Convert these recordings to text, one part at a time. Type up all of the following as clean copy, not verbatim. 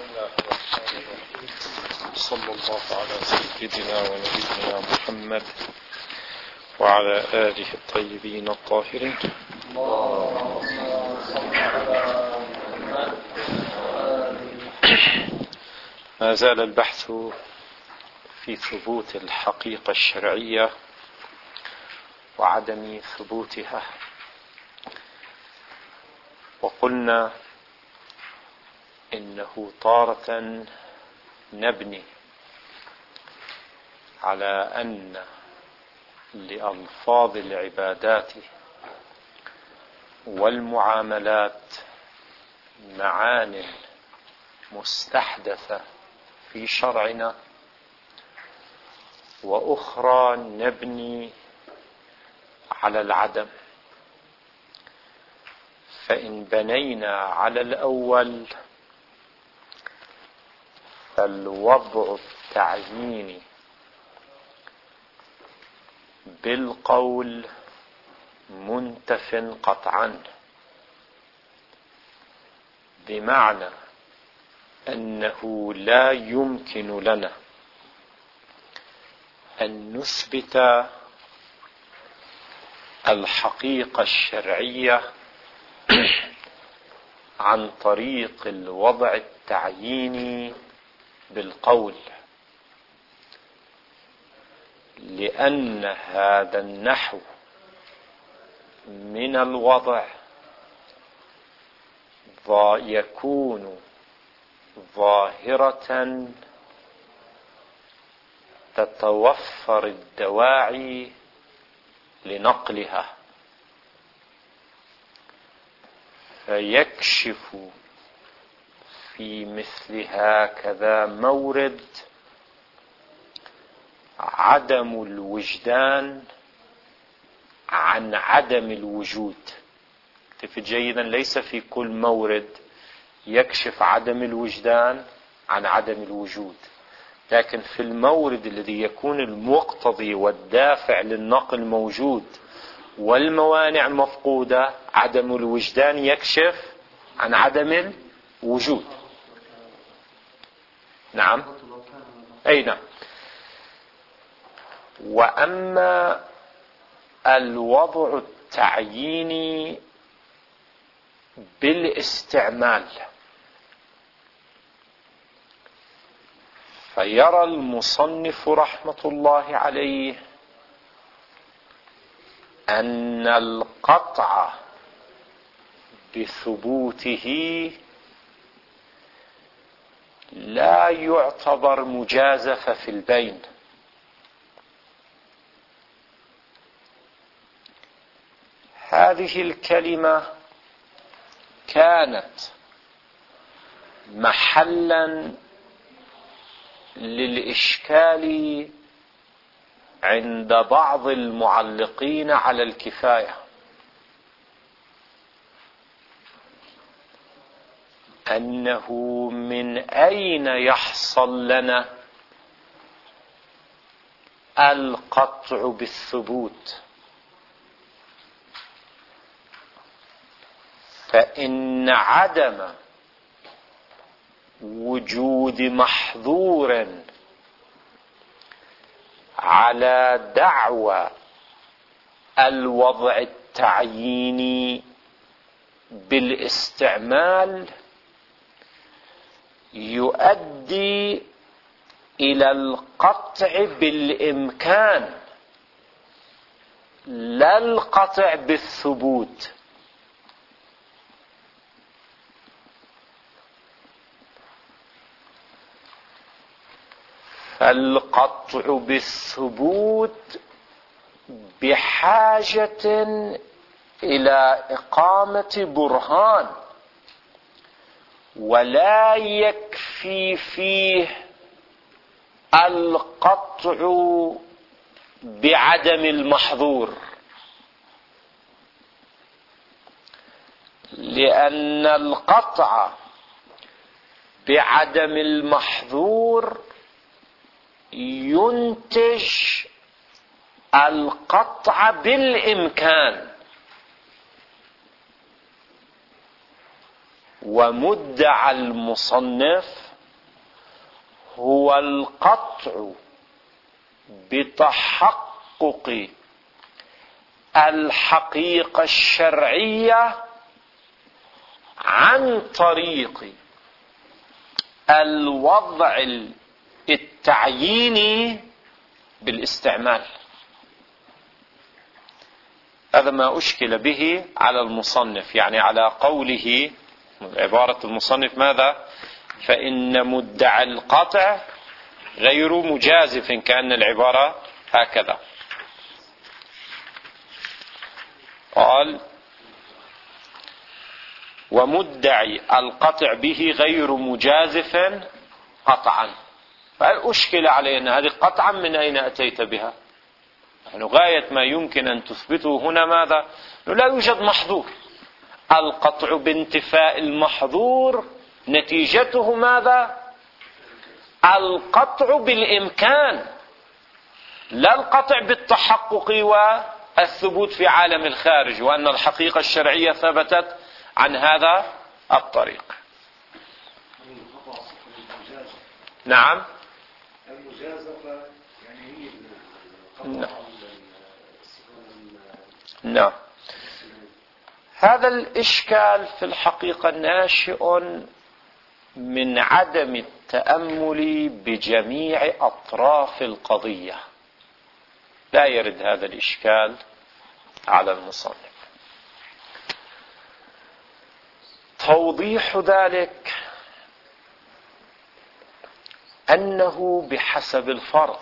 صلى الله على سيدنا ونبينا محمد وعلى آله الطيبين الطاهرين. ما زال البحث في ثبوت الحقيقة الشرعية وعدم ثبوتها، وقلنا إنه تارة نبني على أن لألفاظ العبادات والمعاملات معان مستحدثة في شرعنا، وأخرى نبني على العدم. فإن بنينا على الأول فالوضع التعييني بالقول منتف قطعا، بمعنى أنه لا يمكن لنا أن نثبت الحقيقة الشرعية عن طريق الوضع التعييني بالقول، لأن هذا النحو من الوضع يكون ظاهرة تتوفر الدواعي لنقلها، فيكشف في مثل هكذا مورد عدم الوجدان عن عدم الوجود. اكتفت جيدا، ليس في كل مورد يكشف عدم الوجدان عن عدم الوجود، لكن في المورد الذي يكون المقتضي والدافع للنقل موجود والموانع مفقودة، عدم الوجدان يكشف عن عدم الوجود. نعم، أي نعم. وأما الوضع التعييني بالاستعمال فيرى المصنف رحمة الله عليه أن القطع بثبوته لا يعتبر مجازفة في البين، هذه الكلمة كانت محلا للإشكال عند بعض المعلقين على الكفاية، أنه من أين يحصل لنا القطع بالثبوت؟ فإن عدم وجود محظور على دعوى الوضع التعييني بالاستعمال يؤدي إلى القطع بالإمكان لا القطع بالثبوت. فالقطع بالثبوت بحاجة إلى إقامة برهان، ولا يكفي فيه القطع بعدم المحظور، لأن القطع بعدم المحظور ينتج القطع بالإمكان، ومدعى المصنف هو القطع بتحقق الحقيقة الشرعية عن طريق الوضع التعييني بالاستعمال. هذا ما أشكل به على المصنف، يعني على قوله عبارة المصنف ماذا؟ فإن مدعى القطع غير مجازف، كأن العبارة هكذا. قال ومدعي القطع به غير مجازف قطعا. فأشكل عليه أن هذه قطعا من أين أتيت بها؟ يعني غاية ما يمكن أن تثبته هنا ماذا؟ لا يوجد محظور. القطع بانتفاء المحظور نتيجته ماذا؟ القطع بالإمكان، لا القطع بالتحقق والثبوت في عالم الخارج، وأن الحقيقة الشرعية ثبتت عن هذا الطريق. نعم. المجازفة يعني هي نعم. هذا الإشكال في الحقيقة ناشئ من عدم التأمل بجميع أطراف القضية. لا يرد هذا الإشكال على المصنف. توضيح ذلك أنه بحسب الفرض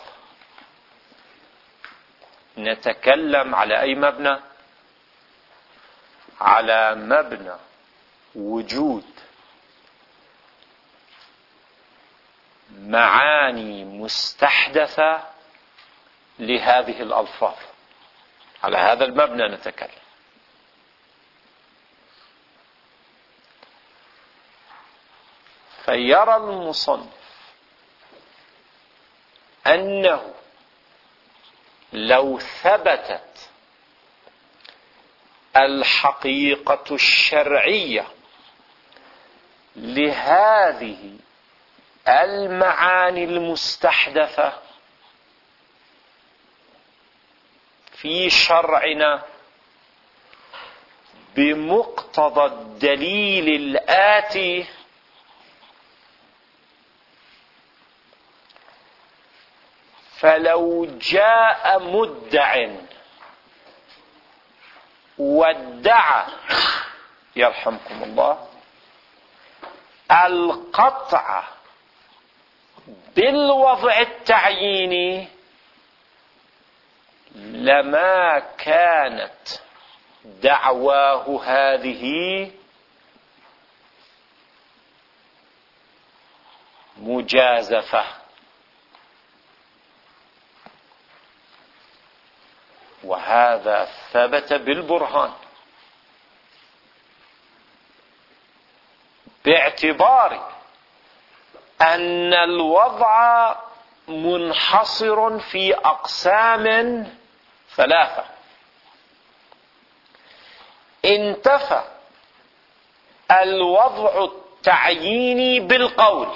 نتكلم على أي مبنى؟ على مبنى وجود معاني مستحدثة لهذه الألفاظ. على هذا المبنى نتكلم. فيرى المصنف أنه لو ثبتت الحقيقة الشرعية لهذه المعاني المستحدثة في شرعنا بمقتضى الدليل الآتي، فلو جاء مدع وادعى يرحمكم الله القطع بالوضع التعييني، لما كانت دعواه هذه مجازفة. وهذا ثبت بالبرهان، باعتبار أن الوضع منحصر في أقسام ثلاثة. انتفى الوضع التعييني بالقول،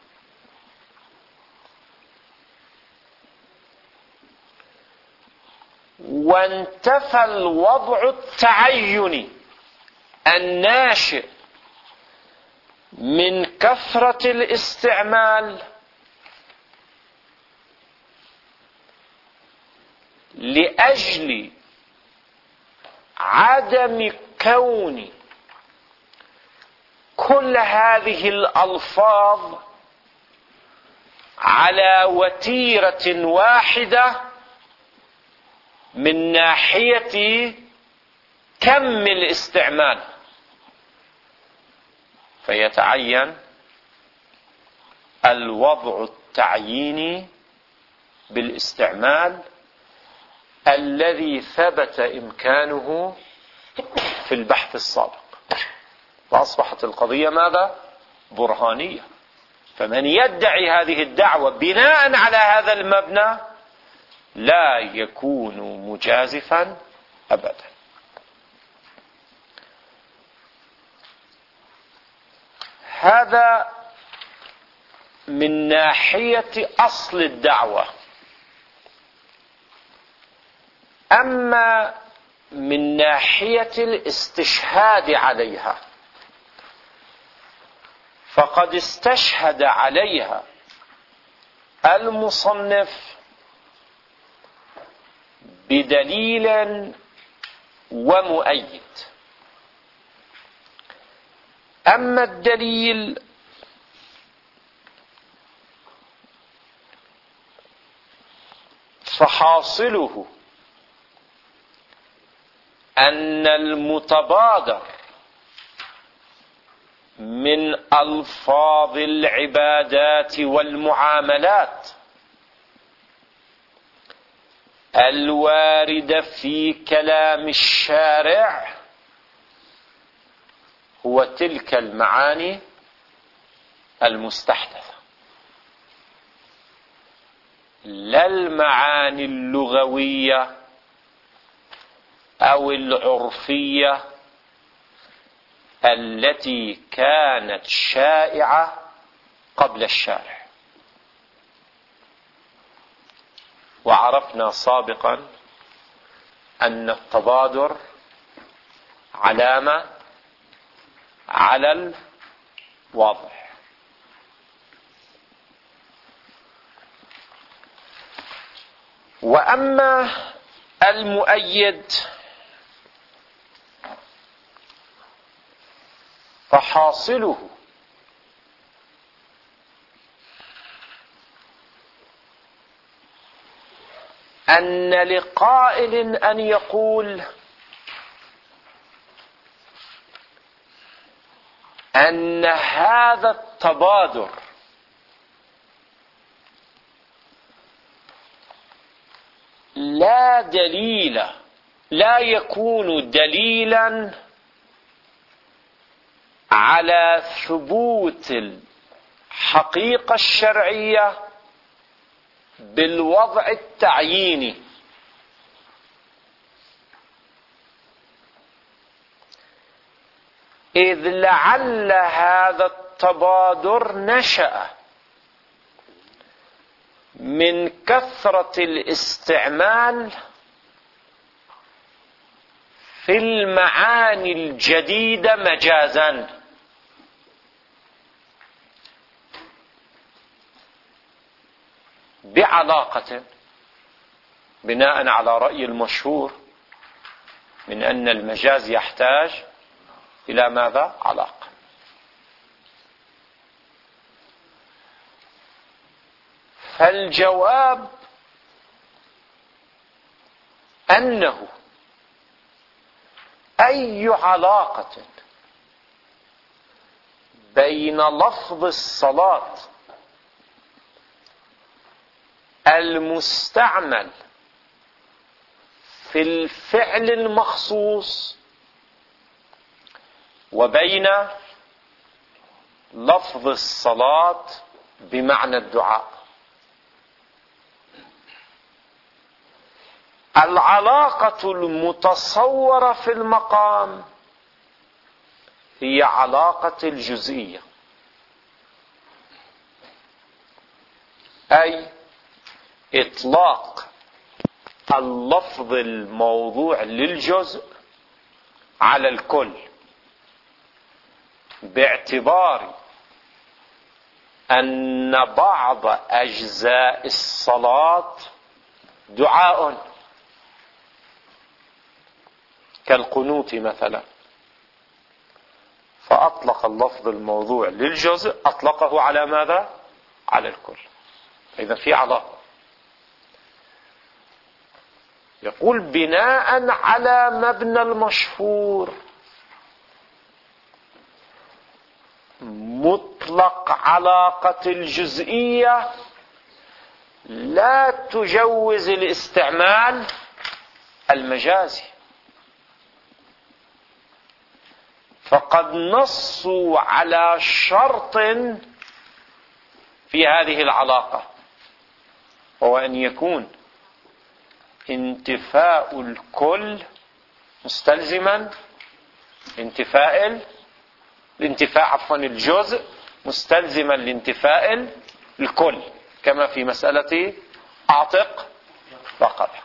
وانتفى الوضع التعيني الناشئ من كثرة الاستعمال لأجل عدم كون كل هذه الألفاظ على وتيرة واحدة من ناحية كم الاستعمال، فيتعين الوضع التعييني بالاستعمال الذي ثبت إمكانه في البحث السابق، فأصبحت القضية ماذا؟ برهانية. فمن يدعي هذه الدعوة بناء على هذا المبنى لا يكون مجازفا أبدا. هذا من ناحية أصل الدعوة. أما من ناحية الاستشهاد عليها فقد استشهد عليها المصنف بدليل ومؤيد. أما الدليل فحاصله أن المتبادر من ألفاظ العبادات والمعاملات الواردة في كلام الشارع هو تلك المعاني المستحدثة، لا المعاني اللغوية أو العرفية التي كانت شائعة قبل الشارع. وعرفنا سابقا أن التبادر علامة على الوضع. وأما المؤيد فحاصله أن لقائل أن يقول أن هذا التبادر لا يكون دليلا على ثبوت الحقيقة الشرعية بالوضع التعييني، إذ لعل هذا التبادر نشأ من كثرة الاستعمال في المعاني الجديدة مجازا، بعلاقة بناء على رأي المشهور من أن المجاز يحتاج إلى ماذا؟ علاقة. فالجواب أنه أي علاقة بين لفظ الصلاة المستعمل في الفعل المخصوص وبين لفظ الصلاة بمعنى الدعاء، العلاقة المتصورة في المقام هي علاقة الجزئية، أي إطلاق اللفظ الموضوع للجزء على الكل، باعتبار أن بعض أجزاء الصلاة دعاء كالقنوت مثلا، فأطلق اللفظ الموضوع للجزء أطلقه على ماذا؟ على الكل. إذا في علاقة. يقول بناء على مبنى المشهور مطلق علاقة الجزئية لا تجوز الاستعمال المجازي، فقد نصوا على شرط في هذه العلاقة، وهو أن يكون انتفاء الكل مستلزما الجزء مستلزما لانتفاء الكل، كما في مسألة أعتق رقبة.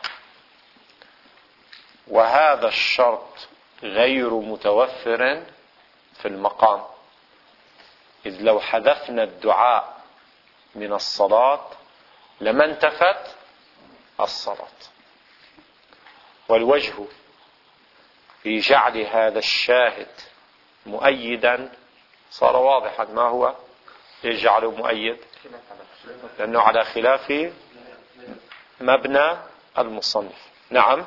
وهذا الشرط غير متوفر في المقام، إذ لو حذفنا الدعاء من الصلاة لما انتفت الصلاة. والوجه في جعل هذا الشاهد مؤيدا صار واضحا. ما هو يجعله مؤيد؟ لأنه على خلاف مبنى المصنف. نعم،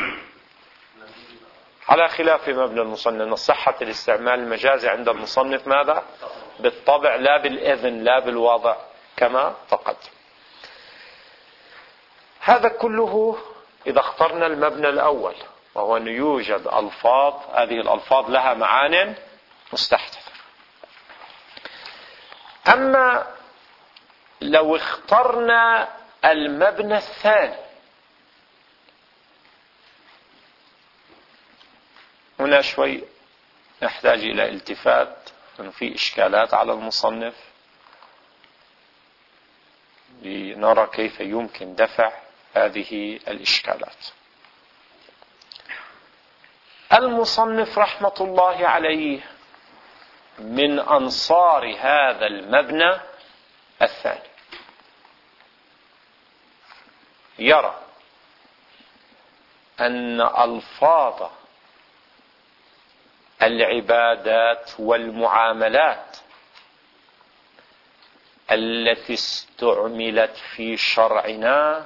على خلاف مبنى المصنف، أن صحة الاستعمال المجازي عند المصنف ماذا؟ بالطبع، لا بالإذن، لا بالوضع كما تقدم. هذا كله إذا اخترنا المبنى الأول، وهو أن يوجد ألفاظ، هذه الألفاظ لها معان مستحدثة. أما لو اخترنا المبنى الثاني، هنا شوي نحتاج إلى التفات، لأنه في إشكالات على المصنف لنرى كيف يمكن دفع هذه الإشكالات. المصنف رحمة الله عليه من أنصار هذا المبنى الثاني، يرى أن ألفاظ العبادات والمعاملات التي استعملت في شرعنا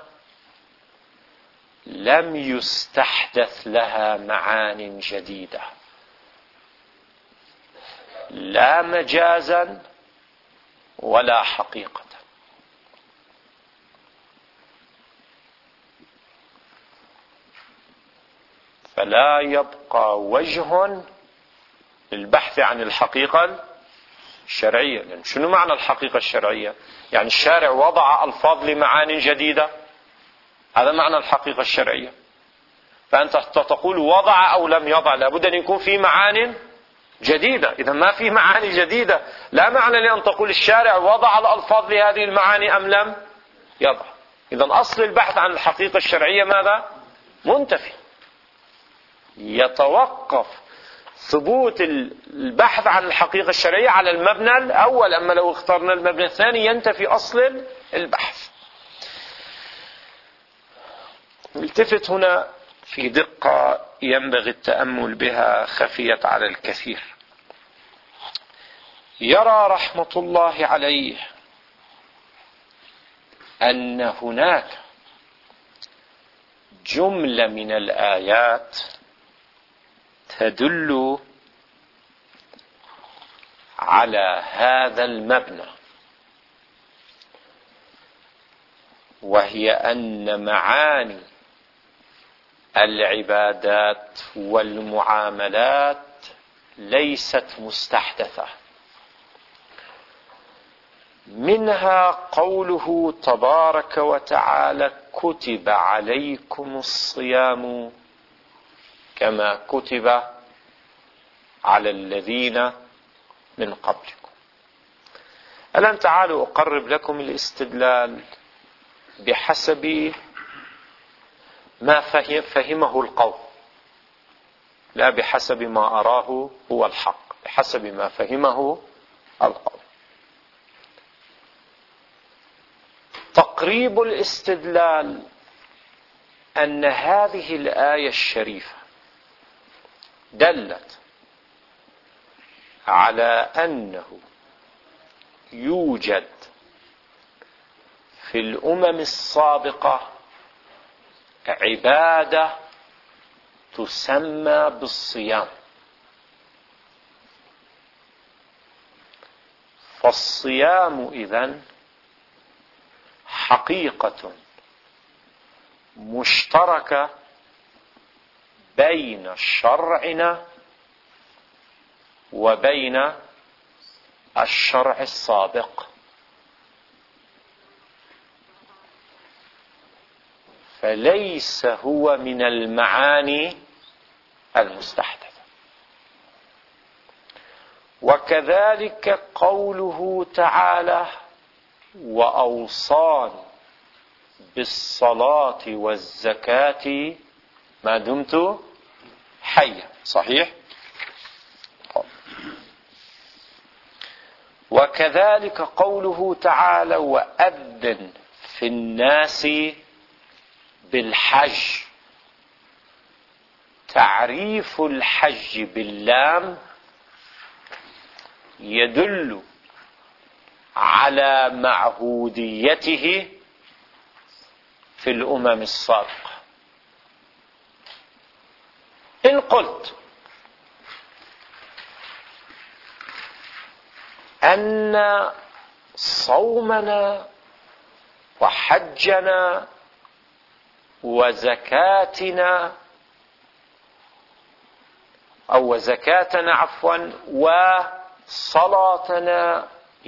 لم يستحدث لها معان جديدة، لا مجازا ولا حقيقة. فلا يبقى وجه للبحث عن الحقيقة الشرعية. لأن شنو معنى الحقيقة الشرعية؟ يعني الشارع وضع ألفاظ لمعان جديدة، هذا معنى الحقيقة الشرعية. فأنت تقول وضع أو لم يضع، لابد أن يكون في معان جديدة. إذا ما في معاني جديدة لا معنى لأن تقول الشارع وضع الألفاظ لهذه المعاني أم لم يضع. إذا أصل البحث عن الحقيقة الشرعية ماذا؟ منتفي. يتوقف ثبوت البحث عن الحقيقة الشرعية على المبنى الأول. أما لو اخترنا المبنى الثاني ينتفي أصل البحث. التفت هنا في دقة ينبغي التأمل بها، خفيت على الكثير. يرى رحمة الله عليه أن هناك جملة من الآيات تدل على هذا المبنى، وهي أن معاني العبادات والمعاملات ليست مستحدثة. منها قوله تبارك وتعالى: كتب عليكم الصيام كما كتب على الذين من قبلكم. الآن تعالوا أقرب لكم الاستدلال بحسب ما فهمه القوم، لا بحسب ما أراه هو الحق، بحسب ما فهمه القوم. تقريب الاستدلال أن هذه الآية الشريفة دلت على أنه يوجد في الأمم السابقة عبادة تسمى بالصيام. فالصيام إذن حقيقة مشتركة بين شرعنا وبين الشرع السابق. فليس هو من المعاني المستحدثة. وكذلك قوله تعالى: وأوصاني بالصلاة والزكاة ما دمت حيا. صحيح؟ وكذلك قوله تعالى وأذن في الناس بالحج. تعريف الحج باللام يدل على معهوديته في الأمم السابقة. إن قلت أن صومنا وحجنا وزكاتنا أو زكاتنا وصلاتنا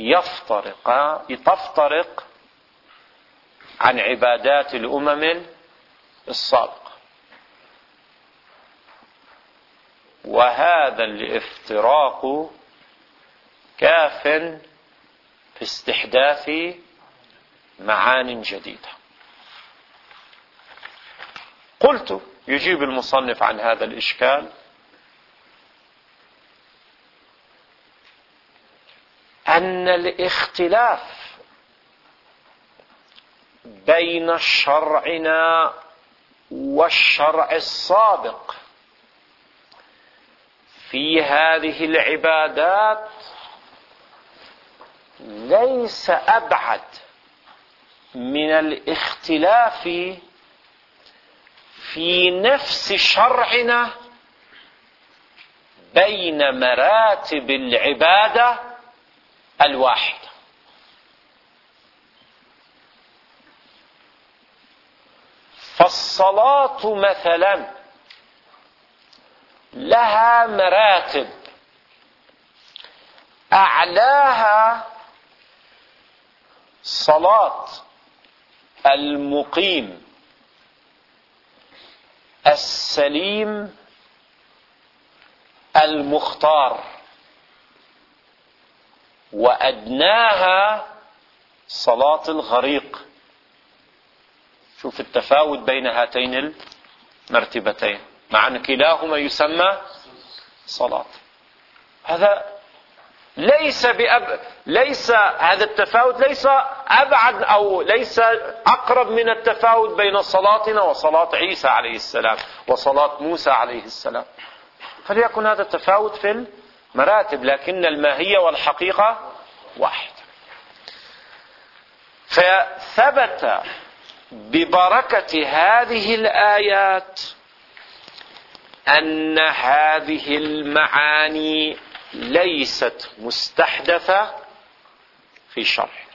تفترق عن عبادات الأمم السابقة، وهذا الافتراق كاف في استحداث معان جديدة. قلت يجيب المصنف عن هذا الإشكال أن الاختلاف بين شرعنا والشرع السابق في هذه العبادات ليس أبعد من الاختلاف في نفس شرعنا بين مراتب العبادة الواحدة. فالصلاة مثلا لها مراتب، أعلاها صلاة المقيم السليم المختار، وأدناها صلاة الغريق. شوف التفاوت بين هاتين المرتبتين، مع أن كلاهما يسمى صلاة. هذا ليس هذا التفاوت ليس أبعد أو ليس أقرب من التفاوت بين صلاتنا وصلاة عيسى عليه السلام وصلاة موسى عليه السلام. فليكن هذا التفاوت في المراتب، لكن الماهية والحقيقة واحد. فثبت ببركة هذه الآيات أن هذه المعاني ليست مستحدثة في شرعنا.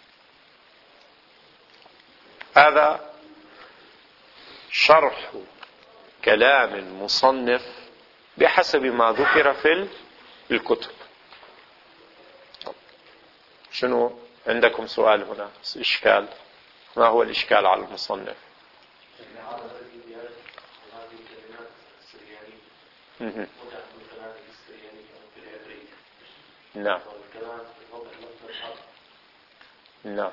هذا شرح كلام المصنف بحسب ما ذكر في الكتب. شنو عندكم سؤال هنا؟ إشكال؟ ما هو الإشكال على المصنف؟ نعم نعم.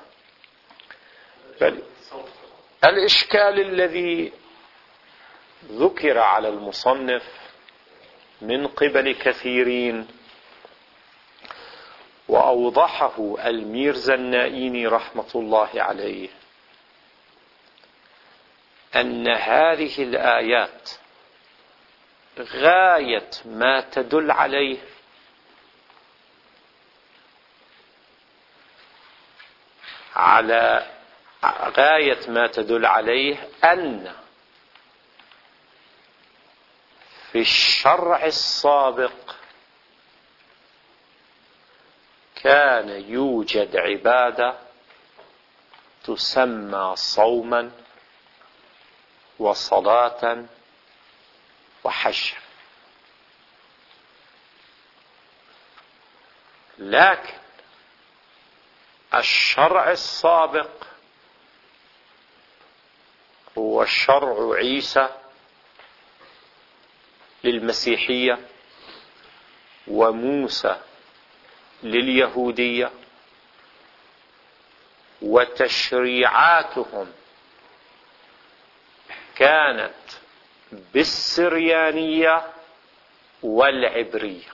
الإشكال الذي ذكر على المصنف من قبل كثيرين وأوضحه الميرزا النائيني رحمة الله عليه أن هذه الآيات غاية ما تدل عليه أن في الشرع السابق كان يوجد عبادة تسمى صوما وصلاة وحجا، لكن الشرع السابق هو شرع عيسى للمسيحية وموسى لليهودية وتشريعاتهم كانت بالسريانية والعبرية.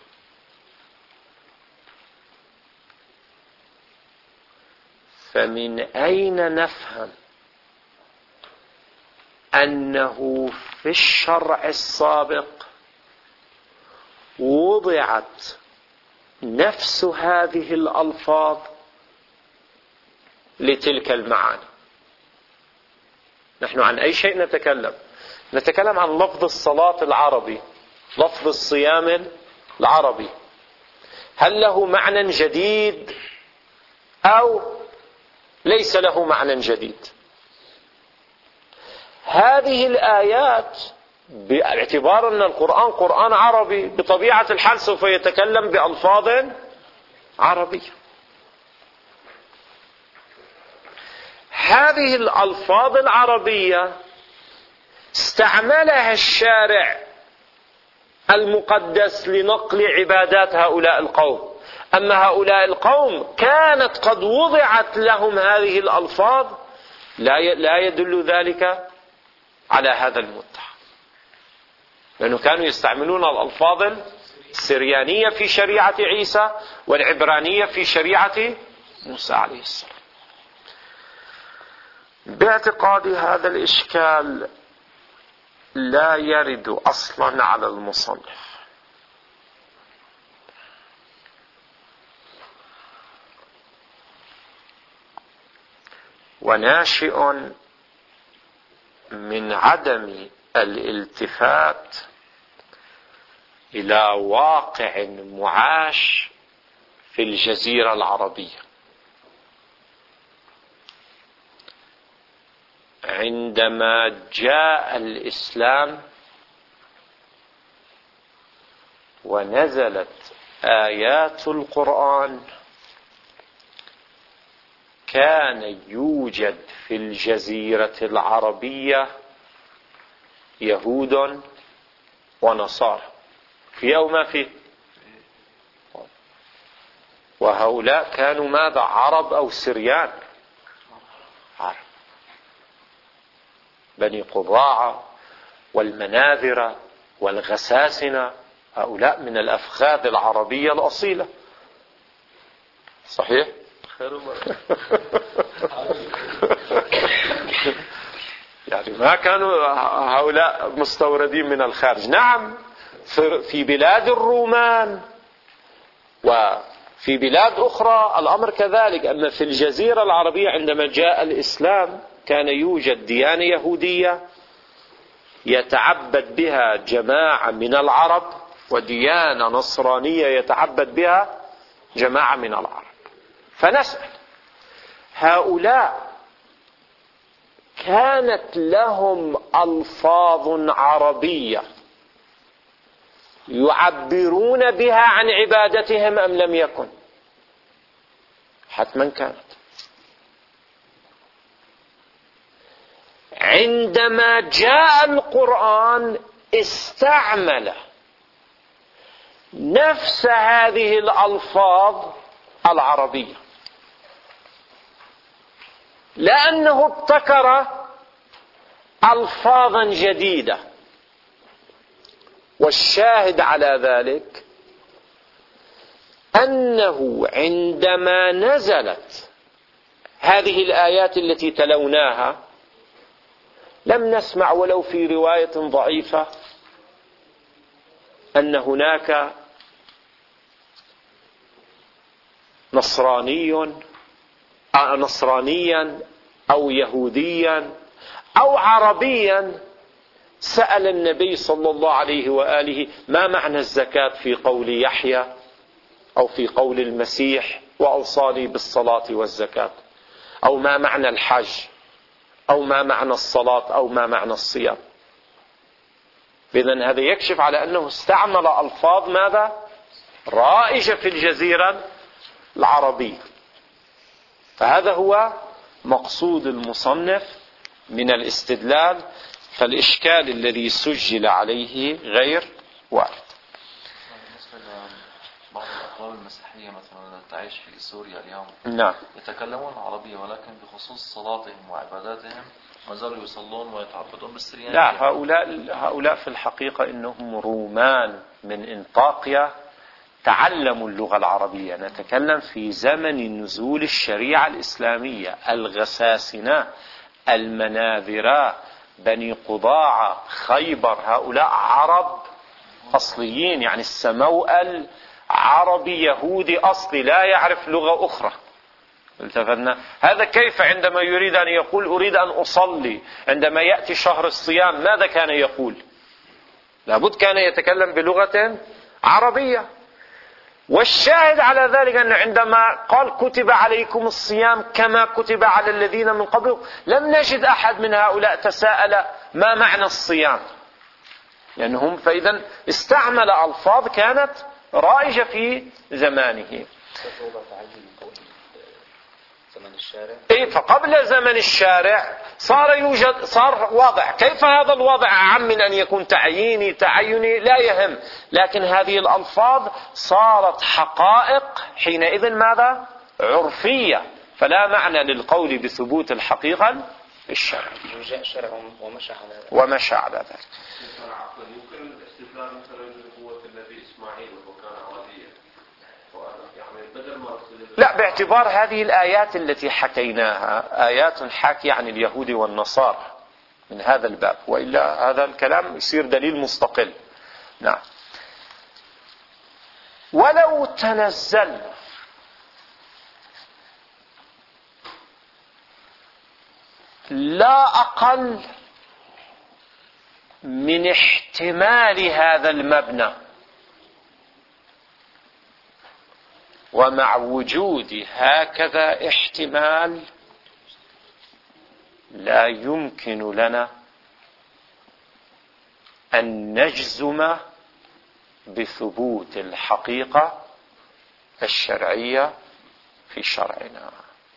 فمن أين نفهم أنه في الشرع السابق وضعت نفس هذه الألفاظ لتلك المعاني؟ نحن عن أي شيء نتكلم؟ نتكلم عن لفظ الصلاة العربي، لفظ الصيام العربي. هل له معنى جديد أو ليس له معنى جديد؟ هذه الآيات باعتبار أن القرآن قرآن عربي بطبيعة الحال سوف يتكلم بألفاظ عربية. هذه الألفاظ العربية استعملها الشارع المقدس لنقل عبادات هؤلاء القوم. أما هؤلاء القوم كانت قد وضعت لهم هذه الألفاظ، لا يدل ذلك على هذا المدعى، لأنه كانوا يستعملون الألفاظ السريانية في شريعة عيسى والعبرانية في شريعة موسى عليه السلام. باعتقاد هذا الإشكال لا يرد أصلا على المصنف، وناشئ من عدم الالتفات إلى واقع معاش في الجزيرة العربية. عندما جاء الإسلام ونزلت آيات القرآن كان يوجد في الجزيرة العربية يهود ونصارى في أو ما فيه، وهؤلاء كانوا ماذا؟ عرب أو سريان؟ عرب. بني قضاعة والمناذرة والغساسنة، هؤلاء من الأفخاذ العربية الأصيلة. صحيح؟ يعني ما كانوا هؤلاء مستوردين من الخارج. نعم في بلاد الرومان وفي بلاد أخرى الأمر كذلك، أما في الجزيرة العربية عندما جاء الإسلام كان يوجد ديانة يهودية يتعبد بها جماعة من العرب، وديانة نصرانية يتعبد بها جماعة من العرب. فنسأل هؤلاء كانت لهم ألفاظ عربية يعبرون بها عن عبادتهم أم لم يكن؟ حتما كانت. عندما جاء القرآن استعمل نفس هذه الألفاظ العربية، لأنه ابتكر ألفاظا جديدة. والشاهد على ذلك أنه عندما نزلت هذه الآيات التي تلوناها لم نسمع ولو في رواية ضعيفة أن هناك نصرانيا أو يهوديا أو عربيا سأل النبي صلى الله عليه وآله ما معنى الزكاة في قول يحيى أو في قول المسيح وأوصاني بالصلاة والزكاة، أو ما معنى الحج، أو ما معنى الصلاة، أو ما معنى الصيام. إذن هذا يكشف على أنه استعمل ألفاظ ماذا؟ رائجة في الجزيرة العربية. فهذا هو مقصود المصنف من الاستدلال، فالإشكال الذي سجل عليه غير وارد. بعض الأخوان المسيحية مثلا تعيش في سوريا اليوم نعم يتكلمون العربية، ولكن بخصوص صلاتهم وعباداتهم ما زالوا يصلون ويتعبدون بالسريانية. لا، هؤلاء في الحقيقة إنهم رومان من انطاكيا تعلموا اللغة العربية. نتكلم في زمن نزول الشريعة الإسلامية. الغساسنة، المناذراء، بني قضاعة، خيبر، هؤلاء عرب أصليين، يعني السموأل عربي يهودي أصلي لا يعرف لغة أخرى. التفتنا هذا كيف عندما يريد أن يقول أريد أن أصلي، عندما يأتي شهر الصيام ماذا كان يقول؟ لابد كان يتكلم بلغة عربية. والشاهد على ذلك أن عندما قال كتب عليكم الصيام كما كتب على الذين من قبلكم، لم نجد أحد من هؤلاء تساءل ما معنى الصيام، لأنهم فإذا استعمل ألفاظ كانت رائجة في زمانه. فقبل زمن الشارع صار وضع. كيف هذا الوضع أعم من أن يكون تعيني لا يهم، لكن هذه الألفاظ صارت حقائق حينئذ ماذا؟ عرفية، فلا معنى للقول بثبوت الحقيقة الشرع. ومشى على ذلك. يمكن الاستدلال مثلا بقوة النبي إسماعيل وكان عربيا، يعني بدل ما لا، باعتبار هذه الآيات التي حكيناها آيات حاكية عن اليهود والنصارى من هذا الباب، وإلا هذا الكلام يصير دليل مستقل. نعم. ولو تنزلنا لا أقل من احتمال هذا المبنى، ومع وجود هكذا احتمال لا يمكن لنا أن نجزم بثبوت الحقيقة الشرعية في شرعنا.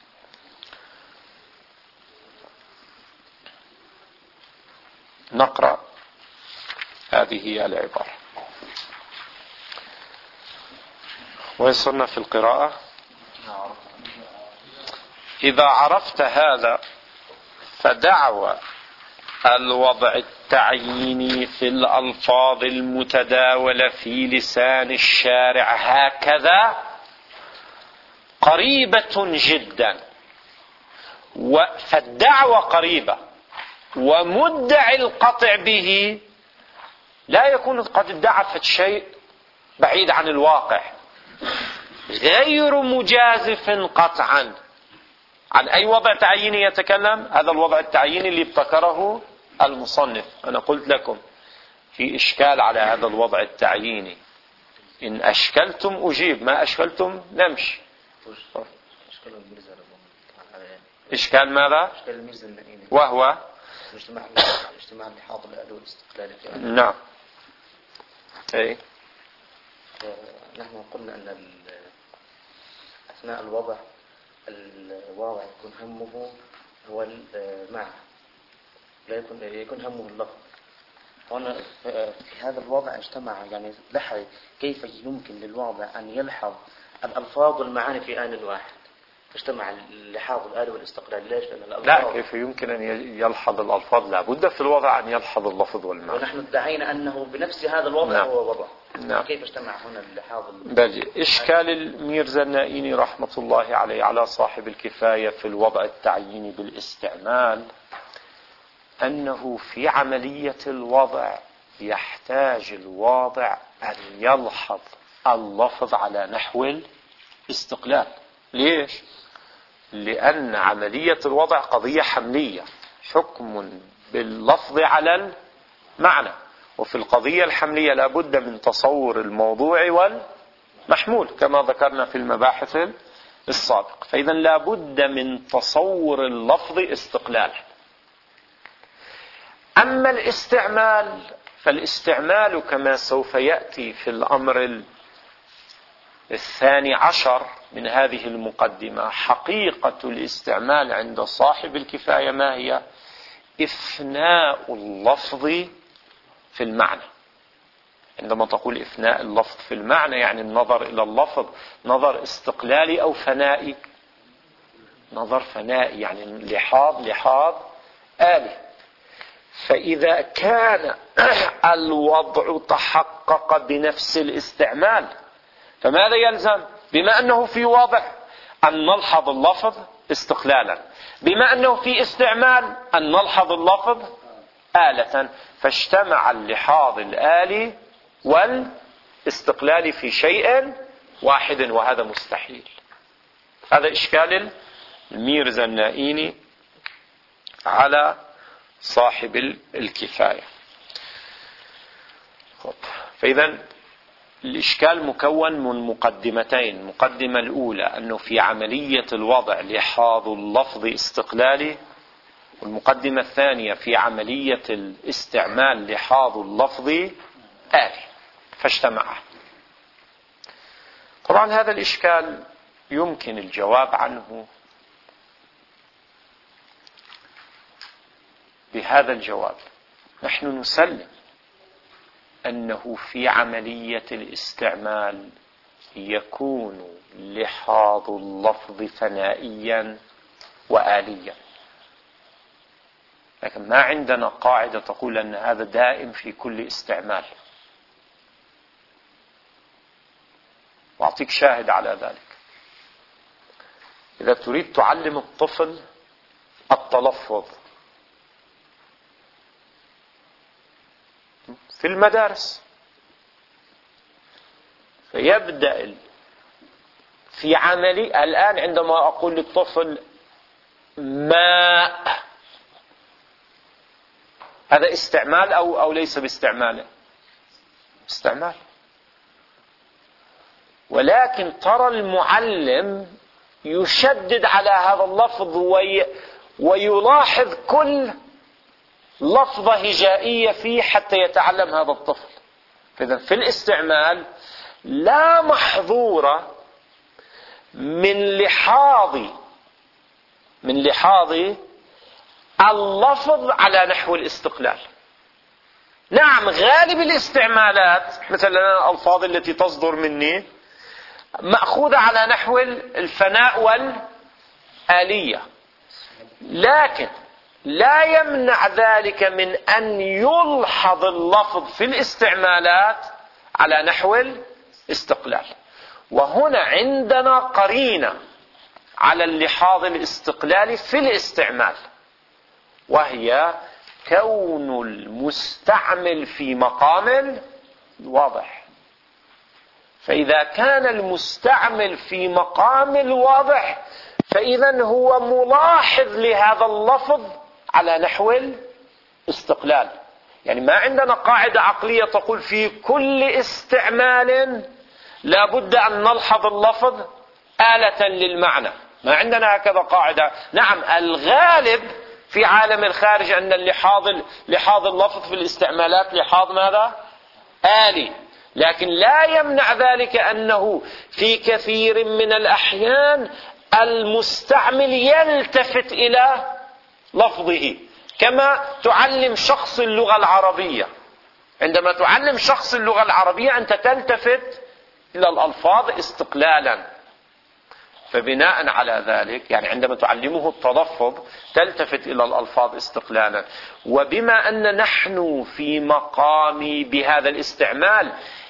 نقرأ هذه العبارة ويصلنا في القراءة. إذا عرفت هذا فدعوى الوضع التعييني في الألفاظ المتداولة في لسان الشارع هكذا قريبة جدا، فالدعوة قريبة، ومدعي القطع به لا يكون قد ادعى شيء بعيد عن الواقع، غير مجازف قطعا. عن أي وضع تعييني يتكلم؟ هذا الوضع التعييني اللي ابتكره المصنف. أنا قلت لكم في إشكال على هذا الوضع التعييني، إن أشكلتم أجيب، ما أشكلتم نمشي. إشكال ماذا؟ وهو اجتماع الحاضر الأدوى الاستقلالي. نعم. أي نحن قلنا أن أثناء الوضع يكون همه هو المعنى، لا يكون همه اللفظ. هنا في هذا الوضع اجتمع، يعني لحظة كيف يمكن للوضع أن يلحظ الألفاظ والمعاني في آن واحد، اجتمع اللحاظ الآلي والاستقلال. ليش؟ لا، كيف يمكن أن يلحظ الألفاظ؟ لابد في الوضع أن يلحظ اللفظ والمعنى. ونحن ادعينا أنه بنفس هذا الوضع. نعم. هو وضع. نعم. كيف اجتمع هنا اللحاظ؟ بل إشكال الميرزا النائيني رحمة الله عليه على صاحب الكفاية في الوضع التعييني بالاستعمال أنه في عملية الوضع يحتاج الواضع أن يلحظ اللفظ على نحو الاستقلال. ليش؟ لأن عملية الوضع قضية حملية، حكم باللفظ على المعنى، وفي القضية الحملية لابد من تصور الموضوع والمحمول كما ذكرنا في المباحث السابقة. فإذا لابد من تصور اللفظ استقلالا. أما الاستعمال فالاستعمال كما سوف يأتي في الأمر 12 من هذه المقدمة، حقيقة الاستعمال عند صاحب الكفاية ما هي؟ إفناء اللفظ في المعنى. عندما تقول إفناء اللفظ في المعنى يعني النظر إلى اللفظ نظر استقلالي أو فنائي؟ نظر فنائي، يعني لحاظ آلي. فإذا كان الوضع تحقق بنفس الاستعمال فماذا يلزم؟ بما أنه في وضع أن نلحظ اللفظ استقلالا، بما أنه في استعمال أن نلحظ اللفظ آلة، فاجتمع اللحاظ الآلي والاستقلالي في شيء واحد، وهذا مستحيل. هذا إشكال الميرزا النائيني على صاحب الكفاية. فإذا الإشكال مكون من مقدمتين. المقدمة الأولى أنه في عملية الوضع لحاظ اللفظ استقلالي، والمقدمة الثانية في عملية الاستعمال لحاظ اللفظ آلي، فاجتمعا. طبعا هذا الإشكال يمكن الجواب عنه بهذا الجواب: نحن نسلم أنه في عملية الاستعمال يكون لحاظ اللفظ ثنائيا وآليا، لكن ما عندنا قاعدة تقول أن هذا دائم في كل استعمال. وأعطيك شاهد على ذلك. إذا تريد تعلم الطفل التلفظ في المدارس، فيبدأ في عملي الآن عندما أقول للطفل ماء، هذا استعمال أو ليس باستعمال؟ استعمال. ولكن ترى المعلم يشدد على هذا اللفظ ويلاحظ كل لفظة هجائية فيه حتى يتعلم هذا الطفل. فإذا في الاستعمال لا محظور من لحاظ اللفظ على نحو الاستقلال. نعم، غالب الاستعمالات مثلا الألفاظ التي تصدر مني مأخوذة على نحو الفناء والآلية، لكن لا يمنع ذلك من أن يلحظ اللفظ في الاستعمالات على نحو الاستقلال. وهنا عندنا قرينة على اللحاظ الاستقلالي في الاستعمال، وهي كون المستعمل في مقام الواضح. فإذا كان المستعمل في مقام الواضح فإذا هو ملاحظ لهذا اللفظ على نحو الاستقلال. يعني ما عندنا قاعدة عقلية تقول في كل استعمال لا بد أن نلحظ اللفظ آلة للمعنى، ما عندنا هكذا قاعدة. نعم، الغالب في عالم الخارج أن لحاظ اللفظ في الاستعمالات لحاظ ماذا؟ آلي، لكن لا يمنع ذلك أنه في كثير من الأحيان المستعمل يلتفت إلى لفظه. كما تعلم شخص اللغة العربية، عندما تعلم شخص اللغة العربية أنت تلتفت إلى الألفاظ استقلالا. فبناء على ذلك يعني عندما تعلمه التلفظ تلتفت إلى الألفاظ استقلالا. وبما أن نحن في مقام بهذا الاستعمال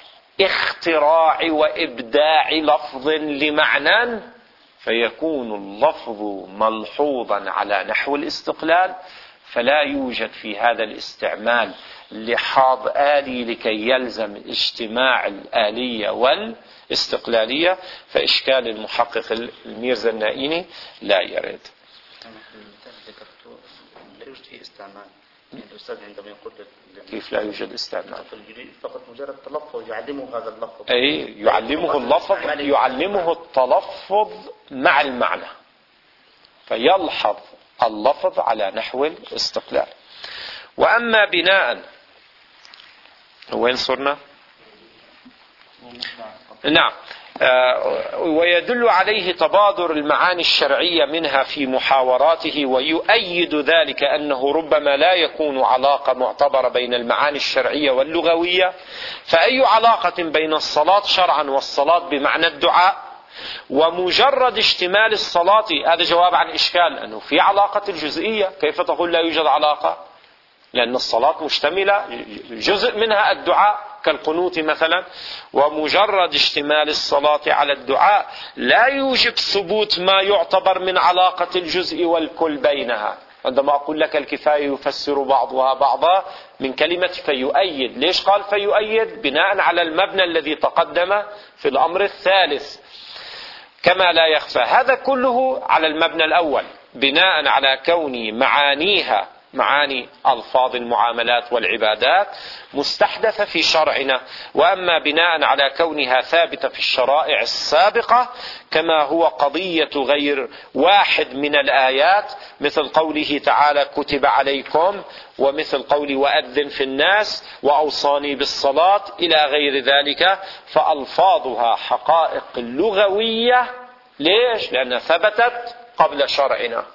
اختراع وإبداع لفظ لمعنى، فيكون اللفظ ملحوظا على نحو الاستقلال، فلا يوجد في هذا الاستعمال لحاظ آلي لكي يلزم اجتماع الآلية والاستقلالية. فإشكال المحقق الميرزا النائيني لا يرد. لا يوجد فيه استعمال. الأستاذ عندما يقول كيف لا يوجد استعمال؟ فقط مجرد تلفظ يعلمه هذا اللفظ. أي يعلمه اللفظ، يعلمه التلفظ مع المعنى، فيلحظ اللفظ على نحو الاستقلال. وأما بناء، وين صرنا؟ نعم، ويدل عليه تبادر المعاني الشرعية منها في محاوراته، ويؤيد ذلك أنه ربما لا يكون علاقة معتبرة بين المعاني الشرعية واللغوية. فأي علاقة بين الصلاة شرعا والصلاة بمعنى الدعاء ومجرد اشتمال الصلاة، هذا جواب عن إشكال أنه في علاقة الجزئية. كيف تقول لا يوجد علاقة؟ لأن الصلاة مشتملة، جزء منها الدعاء كالقنوت مثلا، ومجرد اشتمال الصلاة على الدعاء لا يوجب ثبوت ما يعتبر من علاقة الجزء والكل بينها. عندما أقول لك الكفاية يفسر بعضها بعضا من كلمة فيؤيد. ليش قال فيؤيد؟ بناء على المبنى الذي تقدم في الأمر الثالث. كما لا يخفى هذا كله على المبنى الأول، بناء على كون معانيها معاني ألفاظ المعاملات والعبادات مستحدثة في شرعنا، وأما بناء على كونها ثابتة في الشرائع السابقة كما هو قضية غير واحد من الآيات، مثل قوله تعالى كتب عليكم، ومثل قول وأذن في الناس، وأوصاني بالصلاة، إلى غير ذلك، فألفاظها حقائق لغوية. ليش؟ لأنها ثبتت قبل شرعنا،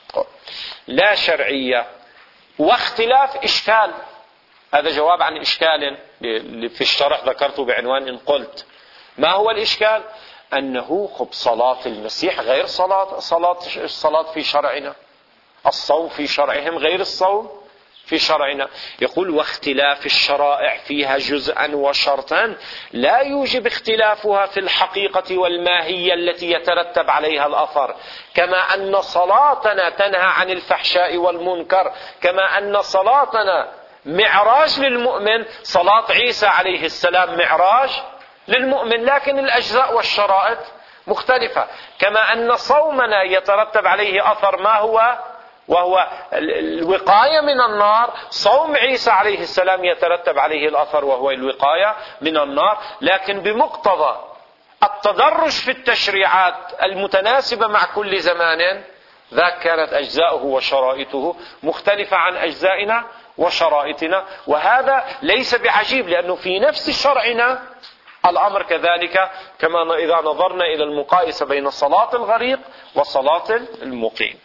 لا شرعية. واختلاف إشكال، هذا جواب عن إشكال في الشرح ذكرته بعنوان إن قلت. ما هو الإشكال؟ أنه صلاة المسيح غير الصلاة في شرعنا، الصوم في شرعهم غير الصوم في شرعنا. يقول واختلاف الشرائع فيها جزءا وشرطا لا يوجب اختلافها في الحقيقة والماهية التي يترتب عليها الأثر. كما أن صلاتنا تنهى عن الفحشاء والمنكر، كما أن صلاتنا معراج للمؤمن، صلاة عيسى عليه السلام معراج للمؤمن، لكن الأجزاء والشرائط مختلفة. كما أن صومنا يترتب عليه أثر ما هو وهو الوقاية من النار، صوم عيسى عليه السلام يترتب عليه الأثر وهو الوقاية من النار، لكن بمقتضى التدرج في التشريعات المتناسبة مع كل زمان، ذاك كانت أجزاؤه وشرائطه مختلفة عن أجزائنا وشرائطنا. وهذا ليس بعجيب، لأنه في نفس شرعنا الأمر كذلك، كما إذا نظرنا إلى المقايسة بين صلاة الغريق وصلاة المقيم.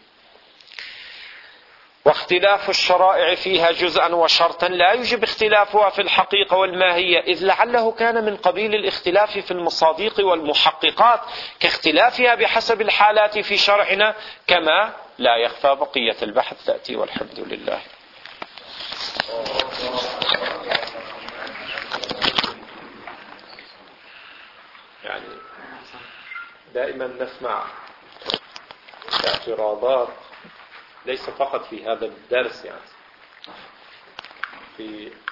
واختلاف الشرائع فيها جزءا وشرطا لا يوجب اختلافها في الحقيقة والماهية، إذ لعله كان من قبيل الاختلاف في المصادق والمحققات كاختلافها بحسب الحالات في شرعنا، كما لا يخفى. بقية البحث تأتي، والحمد لله. يعني دائما نسمع اعتراضات ليس فقط في هذا الدرس، يعني في